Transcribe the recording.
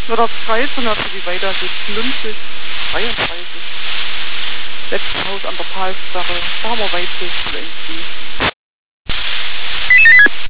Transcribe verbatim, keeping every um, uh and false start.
wird er scheiße, und wie weitergeht. Fünfzig, dreiunddreißig. Letztes Haus an der Talsperre. Da haben wir Weißwürste irgendwie.